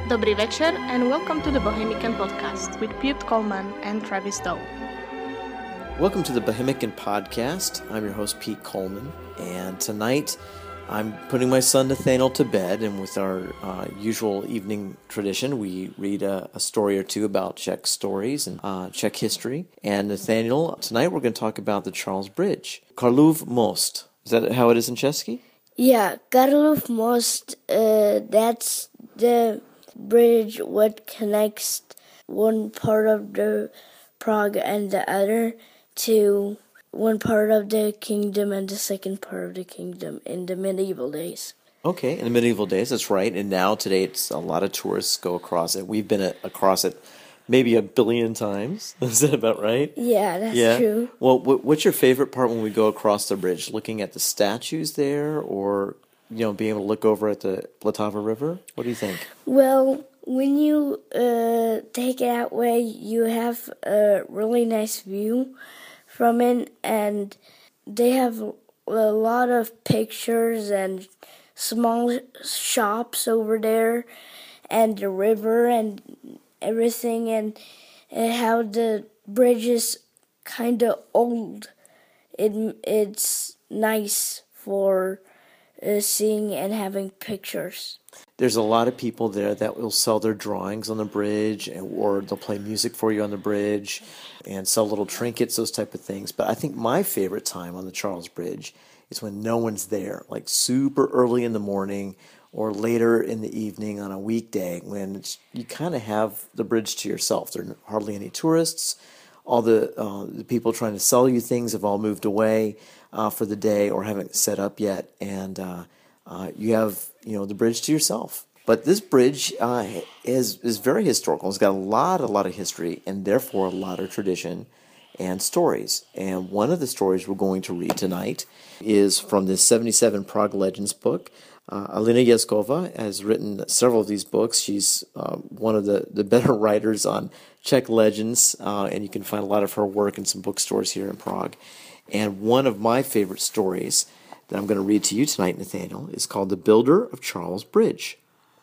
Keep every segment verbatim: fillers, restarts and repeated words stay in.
Dobry večer and welcome to the Bohemican Podcast with Pete Coleman and Travis Dow. Welcome to the Bohemican Podcast. I'm your host, Pete Coleman, and tonight I'm putting my son Nathaniel to bed, and with our uh, usual evening tradition, we read a, a story or two about Czech stories and uh, Czech history. And Nathaniel, tonight we're going to talk about the Charles Bridge. Karlův most. Is that how it is in Česky? Yeah, Karlův most, uh, that's the bridge what connects one part of the Prague and the other to one part of the kingdom and the second part of the kingdom in the medieval days. Okay, in the medieval days, that's right. And now today, it's a lot of tourists go across it. We've been a, across it maybe a billion times. Is that about right? Yeah, that's yeah? true. Well, what's your favorite part when we go across the bridge? Looking at the statues there, or you know, being able to look over at the Vltava River? What do you think? Well, when you uh, take it that way, you have a really nice view from it, and they have a lot of pictures and small shops over there, and the river and everything, and, and how the bridge is kind of old. It it's nice for uh, seeing and having pictures. There's a lot of people there that will sell their drawings on the bridge, or they'll play music for you on the bridge and sell little trinkets, those type of things. But I think my favorite time on the Charles Bridge is when no one's there, like super early in the morning or later in the evening on a weekday, when it's, you kind of have the bridge to yourself. There are hardly any tourists. All the, uh, the people trying to sell you things have all moved away uh, for the day or haven't set up yet, and uh, uh, you have you know the bridge to yourself. But this bridge uh, is is very historical. It's got a lot, a lot of history, and therefore a lot of tradition and stories. And one of the stories we're going to read tonight is from the seventy-seven Prague Legends book. Uh, Alina Jezkova has written several of these books. She's uh, one of the, the better writers on Czech legends, uh, and you can find a lot of her work in some bookstores here in Prague. And one of my favorite stories that I'm going to read to you tonight, Nathaniel, is called The Builder of Charles Bridge.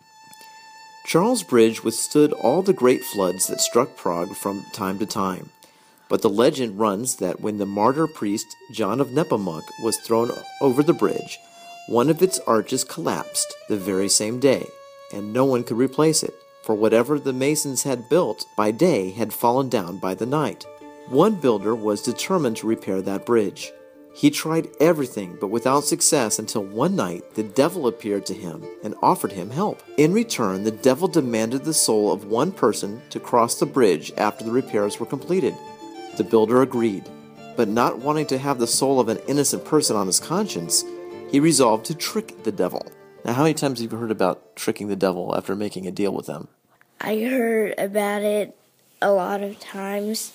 Charles Bridge withstood all the great floods that struck Prague from time to time. But the legend runs that when the martyr priest John of Nepomuk was thrown over the bridge, one of its arches collapsed the very same day, and no one could replace it, for whatever the masons had built by day had fallen down by the night. One builder was determined to repair that bridge. He tried everything, but without success, until one night the devil appeared to him and offered him help. In return, the devil demanded the soul of one person to cross the bridge after the repairs were completed. The builder agreed, but not wanting to have the soul of an innocent person on his conscience, he resolved to trick the devil. Now, how many times have you heard about tricking the devil after making a deal with them? I heard about it a lot of times.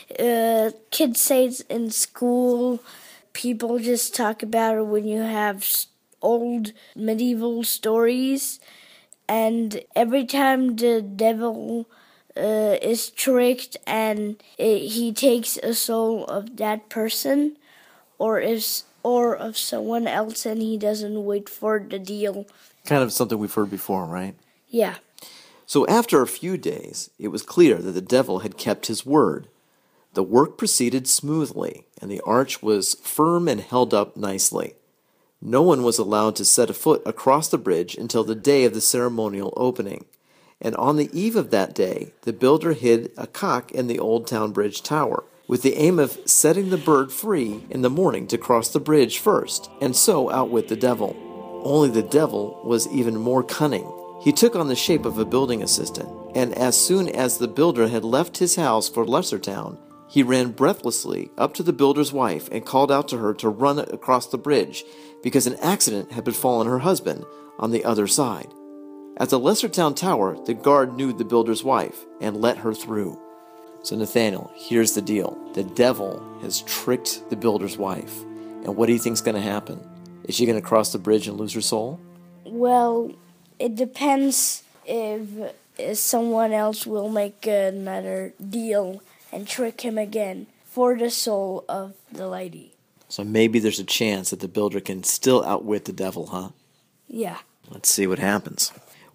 Uh, kids say it's in school. People just talk about it when you have old medieval stories. And every time the devil uh, is tricked and it, he takes a soul of that person or is or of someone else, and he doesn't wait for the deal. Kind of something we've heard before, right? Yeah. So after a few days, it was clear that the devil had kept his word. The work proceeded smoothly, and the arch was firm and held up nicely. No one was allowed to set a foot across the bridge until the day of the ceremonial opening, and on the eve of that day, the builder hid a cock in the Old Town Bridge tower, with the aim of setting the bird free in the morning to cross the bridge first, and so outwit the devil. Only the devil was even more cunning. He took on the shape of a building assistant, and as soon as the builder had left his house for Lessertown, he ran breathlessly up to the builder's wife and called out to her to run across the bridge, because an accident had befallen her husband on the other side. At the Lessertown Tower, the guard knew the builder's wife and let her through. So Nathaniel, here's the deal. The devil has tricked the builder's wife. And what do you think's going to happen? Is she going to cross the bridge and lose her soul? Well, it depends if, if someone else will make another deal and trick him again for the soul of the lady. So maybe there's a chance that the builder can still outwit the devil, huh? Yeah. Let's see what happens.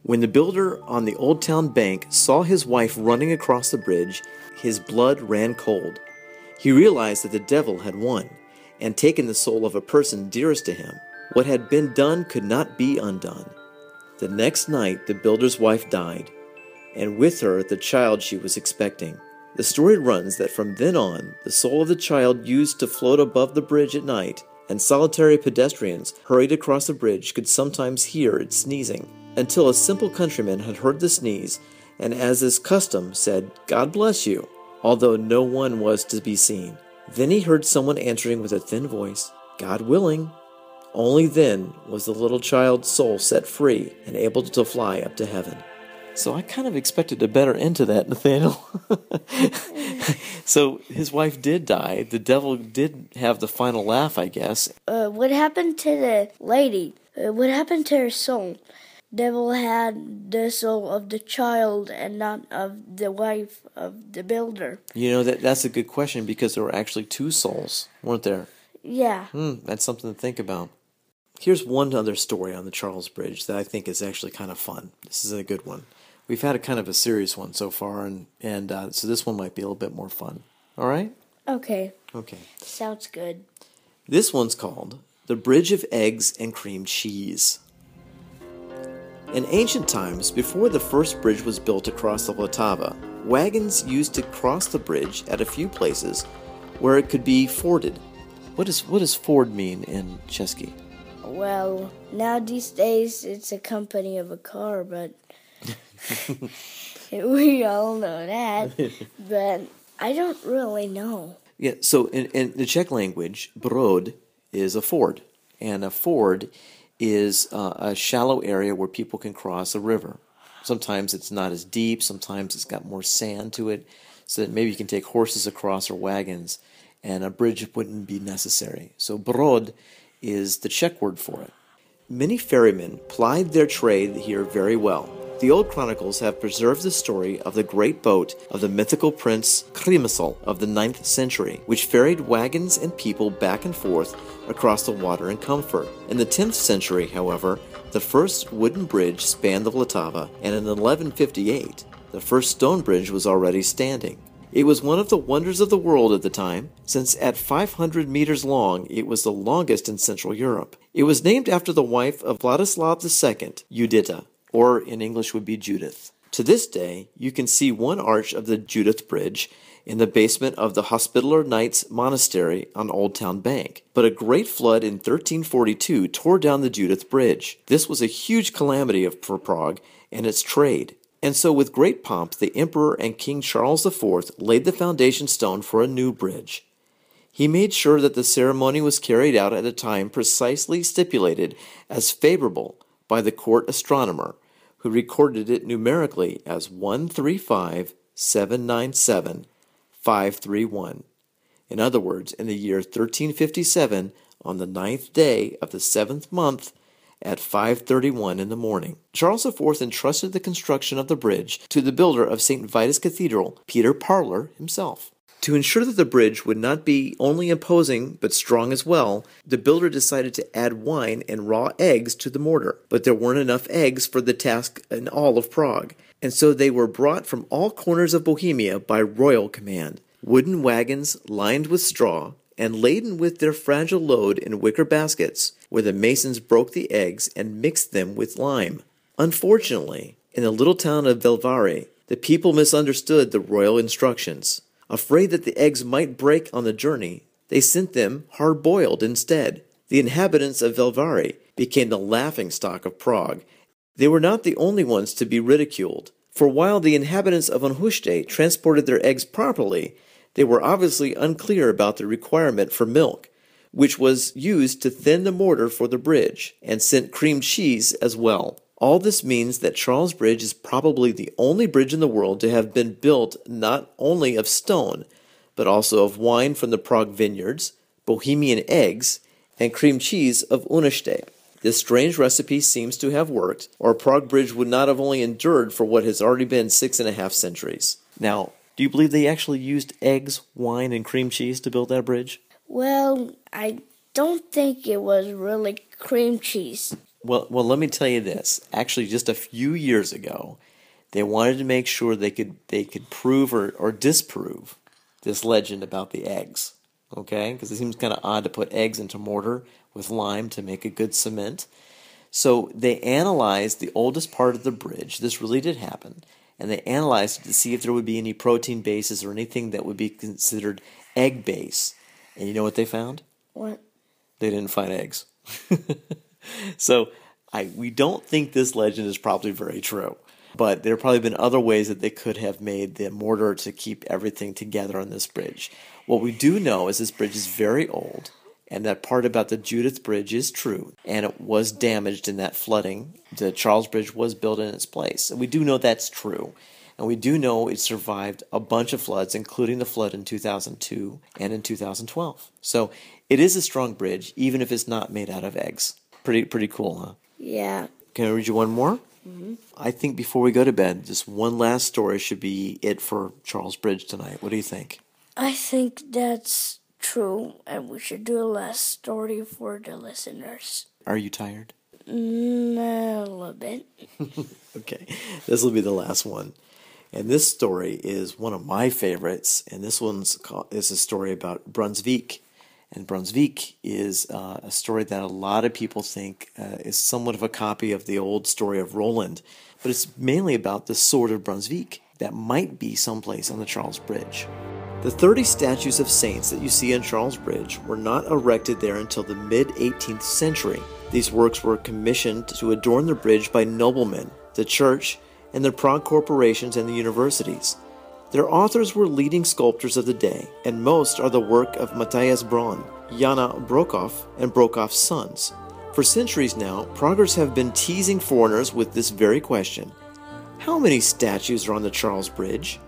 When the builder on the Old Town Bank saw his wife running across the bridge, his blood ran cold. He realized that the devil had won and taken the soul of a person dearest to him. What had been done could not be undone. The next night, the builder's wife died, and with her the child she was expecting. The story runs that from then on, the soul of the child used to float above the bridge at night, and solitary pedestrians hurried across the bridge could sometimes hear it sneezing, until a simple countryman had heard the sneeze, and as is custom, said, "God bless you," although no one was to be seen. Then he heard someone answering with a thin voice, "God willing." Only then was the little child's soul set free and able to fly up to heaven. So I kind of expected a better end to that, Nathaniel. So his wife did die. The devil did have the final laugh, I guess. Uh, what happened to the lady? Uh, what happened to her soul? Devil had the soul of the child and not of the wife of the builder. You know, that that's a good question because there were actually two souls, weren't there? Yeah. Hmm, that's something to think about. Here's one other story on the Charles Bridge that I think is actually kind of fun. This is a good one. We've had a kind of a serious one so far, and, and uh, so this one might be a little bit more fun. All right? Okay. Okay. Sounds good. This one's called The Bridge of Eggs and Cream Cheese. In ancient times, before the first bridge was built across the Vltava, wagons used to cross the bridge at a few places where it could be forded. What, is, what does ford mean in Česky? Well, now these days it's a company of a car, but we all know that. But I don't really know. Yeah, so in, in the Czech language, brod is a ford, and a ford is uh, a shallow area where people can cross a river. Sometimes it's not as deep, sometimes it's got more sand to it, so that maybe you can take horses across or wagons, and a bridge wouldn't be necessary. So brod is the Czech word for it. Many ferrymen plied their trade here very well. The old chronicles have preserved the story of the great boat of the mythical prince Kremysl of the ninth century, which ferried wagons and people back and forth across the water in comfort. In the tenth century, however, the first wooden bridge spanned the Vltava, and in eleven fifty-eight, the first stone bridge was already standing. It was one of the wonders of the world at the time, since at five hundred meters long, it was the longest in Central Europe. It was named after the wife of Vladislav the Second, Judita, or in English would be Judith. To this day, you can see one arch of the Judith Bridge in the basement of the Hospitaller Knights Monastery on Old Town Bank. But a great flood in thirteen forty-two tore down the Judith Bridge. This was a huge calamity for Prague and its trade. And so with great pomp, the Emperor and King Charles the Fourth laid the foundation stone for a new bridge. He made sure that the ceremony was carried out at a time precisely stipulated as favorable by the court astronomer, who recorded it numerically as one three five seven nine seven five three one. In other words, in the year thirteen fifty-seven, on the ninth day of the seventh month, at five thirty-one in the morning, Charles the Fourth entrusted the construction of the bridge to the builder of Saint Vitus Cathedral, Peter Parler himself. To ensure that the bridge would not be only imposing but strong as well, the builder decided to add wine and raw eggs to the mortar. But there weren't enough eggs for the task in all of Prague, and so they were brought from all corners of Bohemia by royal command. Wooden wagons lined with straw and laden with their fragile load in wicker baskets, where the masons broke the eggs and mixed them with lime. Unfortunately, in the little town of Velvare, the people misunderstood the royal instructions. Afraid that the eggs might break on the journey, they sent them hard-boiled instead. The inhabitants of Velvare became the laughingstock of Prague. They were not the only ones to be ridiculed, for while the inhabitants of Onhušte transported their eggs properly, they were obviously unclear about the requirement for milk, which was used to thin the mortar for the bridge, and sent cream cheese as well. All this means that Charles Bridge is probably the only bridge in the world to have been built not only of stone, but also of wine from the Prague vineyards, Bohemian eggs, and cream cheese of Onhušte. This strange recipe seems to have worked, or Prague Bridge would not have only endured for what has already been six and a half centuries. Now, do you believe they actually used eggs, wine, and cream cheese to build that bridge? Well, I don't think it was really cream cheese. Well, well, let me tell you this. Actually, just a few years ago, they wanted to make sure they could they could prove or, or disprove this legend about the eggs. Okay? Because it seems kind of odd to put eggs into mortar with lime to make a good cement. So they analyzed the oldest part of the bridge. This really did happen. And they analyzed it to see if there would be any protein bases or anything that would be considered egg base. And you know what they found? What? They didn't find eggs. So I we don't think this legend is probably very true. But there have probably been other ways that they could have made the mortar to keep everything together on this bridge. What we do know is this bridge is very old, and that part about the Judith Bridge is true, and it was damaged in that flooding. The Charles Bridge was built in its place, and we do know that's true. And we do know it survived a bunch of floods, including the flood in two thousand two and in two thousand twelve. So it is a strong bridge, even if it's not made out of eggs. Pretty pretty cool, huh? Yeah. Can I read you one more? Mm-hmm. I think before we go to bed, just one last story should be it for Charles Bridge tonight. What do you think? I think that's true, and we should do a last story for the listeners. Are you tired? Mm, a little bit. Okay, this will be the last one. And this story is one of my favorites, and this one's called, is a story about Brunswick. And Brunswick is uh, a story that a lot of people think uh, is somewhat of a copy of the old story of Roland, but it's mainly about the sword of Brunswick that might be someplace on the Charles Bridge. The thirty statues of saints that you see on Charles Bridge were not erected there until the mid-eighteenth century. These works were commissioned to adorn the bridge by noblemen, the church, and the Prague corporations and the universities. Their authors were leading sculptors of the day, and most are the work of Matthias Braun, Jana Brokoff, and Brokoff's sons. For centuries now, Praguers have been teasing foreigners with this very question. How many statues are on the Charles Bridge?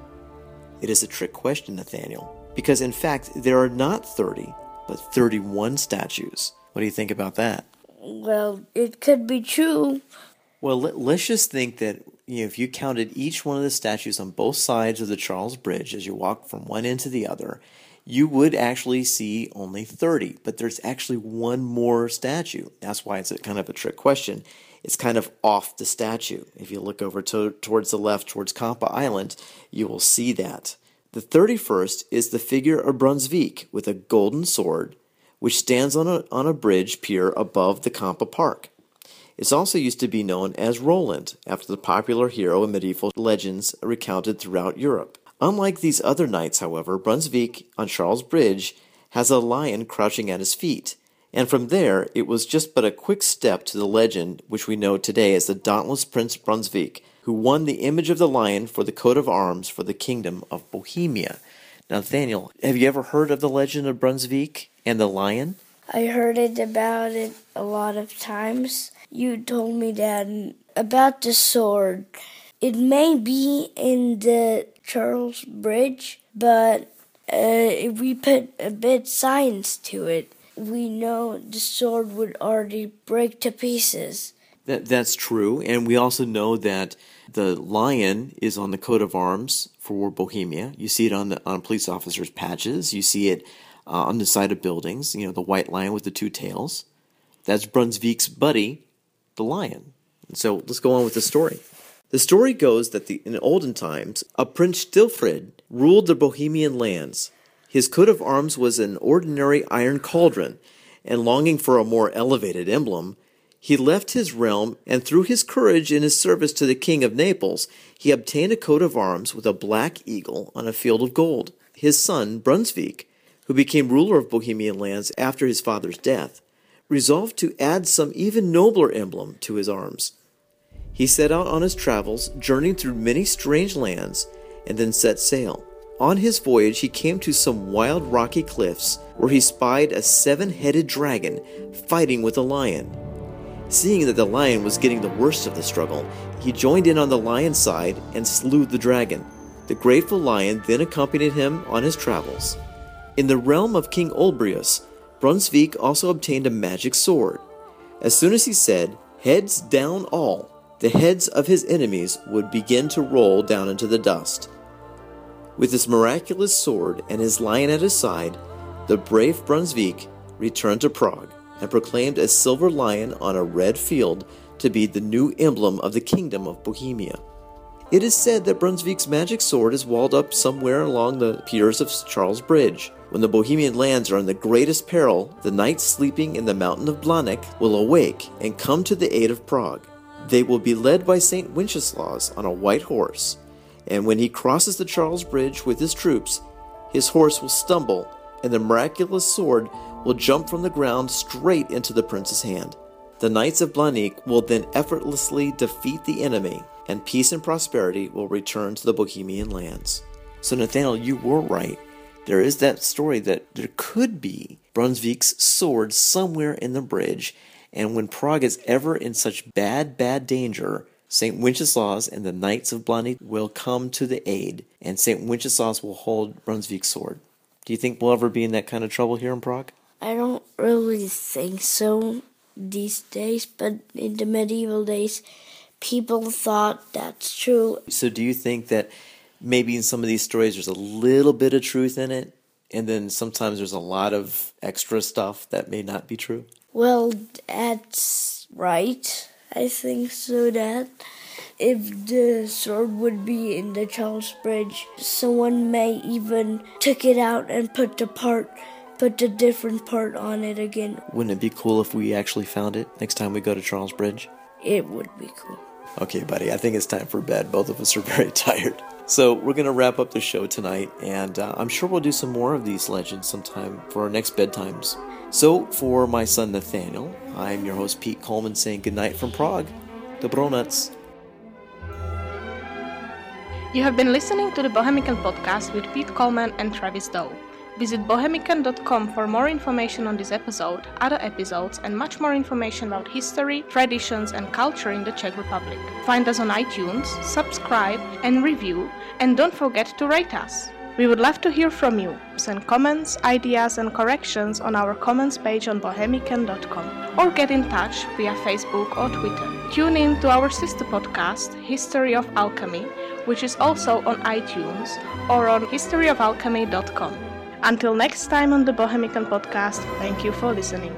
It is a trick question, Nathaniel, because in fact there are not thirty, but thirty-one statues. What do you think about that? Well, it could be true. Well, let, let's just think that, you know, if you counted each one of the statues on both sides of the Charles Bridge as you walk from one end to the other, you would actually see only thirty, but there's actually one more statue. That's why it's a kind of a trick question. It's kind of off the statue. If you look over to, towards the left, towards Kampa Island, you will see that. The thirty-first is the figure of Brunswick with a golden sword, which stands on a, on a bridge pier above the Kampa Park. It's also used to be known as Roland, after the popular hero in medieval legends recounted throughout Europe. Unlike these other knights, however, Brunswick on Charles Bridge has a lion crouching at his feet, and from there it was just but a quick step to the legend which we know today as the dauntless Prince Brunswick, who won the image of the lion for the coat of arms for the kingdom of Bohemia. Now, Nathaniel, have you ever heard of the legend of Brunswick and the lion? I heard it about it a lot of times. You told me that about the sword. It may be in the Charles Bridge, but uh, if we put a bit science to it, we know the sword would already break to pieces. That That's true, and we also know that the lion is on the coat of arms for Bohemia. You see it on the on police officers' patches. You see it uh, on the side of buildings, you know, the white lion with the two tails. That's Brunswick's buddy, the lion. And so let's go on with the story. The story goes that the, in olden times, a Prince Stilfrid ruled the Bohemian lands. His coat of arms was an ordinary iron cauldron, and longing for a more elevated emblem, he left his realm, and through his courage in his service to the King of Naples, he obtained a coat of arms with a black eagle on a field of gold. His son, Brunswick, who became ruler of Bohemian lands after his father's death, resolved to add some even nobler emblem to his arms. He set out on his travels, journeyed through many strange lands, and then set sail. On his voyage, he came to some wild rocky cliffs where he spied a seven-headed dragon fighting with a lion. Seeing that the lion was getting the worst of the struggle, he joined in on the lion's side and slew the dragon. The grateful lion then accompanied him on his travels. In the realm of King Olbrius, Brunswick also obtained a magic sword. As soon as he said, "Heads down all," the heads of his enemies would begin to roll down into the dust. With this miraculous sword and his lion at his side, the brave Brunswick returned to Prague and proclaimed a silver lion on a red field to be the new emblem of the Kingdom of Bohemia. It is said that Brunswick's magic sword is walled up somewhere along the piers of Charles Bridge. When the Bohemian lands are in the greatest peril, the knights sleeping in the mountain of Blanik will awake and come to the aid of Prague. They will be led by Saint Wenceslaus on a white horse, and when he crosses the Charles Bridge with his troops, his horse will stumble, and the miraculous sword will jump from the ground straight into the prince's hand. The knights of Blanik will then effortlessly defeat the enemy, and peace and prosperity will return to the Bohemian lands. So Nathaniel, you were right. There is that story that there could be Brunswick's sword somewhere in the bridge, and when Prague is ever in such bad, bad danger, Saint Wenceslaus and the Knights of Blanik will come to the aid, and Saint Wenceslaus will hold Brunswick's sword. Do you think we'll ever be in that kind of trouble here in Prague? I don't really think so these days, but in the medieval days, people thought that's true. So do you think that maybe in some of these stories there's a little bit of truth in it, and then sometimes there's a lot of extra stuff that may not be true? Well, that's right. I think so, Dad. If the sword would be in the Charles Bridge, someone may even took it out and put the part, put the different part on it again. Wouldn't it be cool if we actually found it next time we go to Charles Bridge? It would be cool. Okay, buddy, I think it's time for bed. Both of us are very tired. So we're going to wrap up the show tonight, and uh, I'm sure we'll do some more of these legends sometime for our next bedtimes. So for my son Nathaniel, I'm your host Pete Coleman saying goodnight from Prague. Dobronoc. You have been listening to the Bohemican Podcast with Pete Coleman and Travis Doe. Visit bohemican dot com for more information on this episode, other episodes, and much more information about history, traditions, and culture in the Czech Republic. Find us on iTunes, subscribe, and review, and don't forget to rate us. We would love to hear from you. Send comments, ideas, and corrections on our comments page on bohemican dot com, or get in touch via Facebook or Twitter. Tune in to our sister podcast, History of Alchemy, which is also on iTunes or on history of alchemy dot com. Until next time on the Bohemican Podcast, thank you for listening.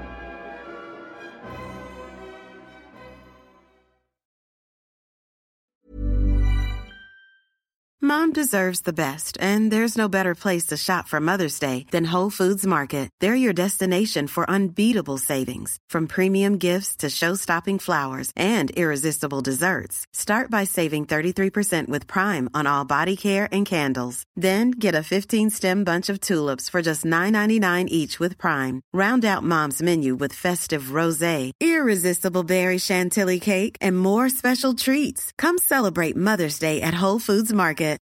Mom deserves the best, and there's no better place to shop for Mother's Day than Whole Foods Market. They're your destination for unbeatable savings, from premium gifts to show-stopping flowers and irresistible desserts. Start by saving thirty-three percent with Prime on all body care and candles. Then get a fifteen-stem bunch of tulips for just nine ninety-nine each with Prime. Round out Mom's menu with festive rosé, irresistible berry chantilly cake, and more special treats. Come celebrate Mother's Day at Whole Foods Market.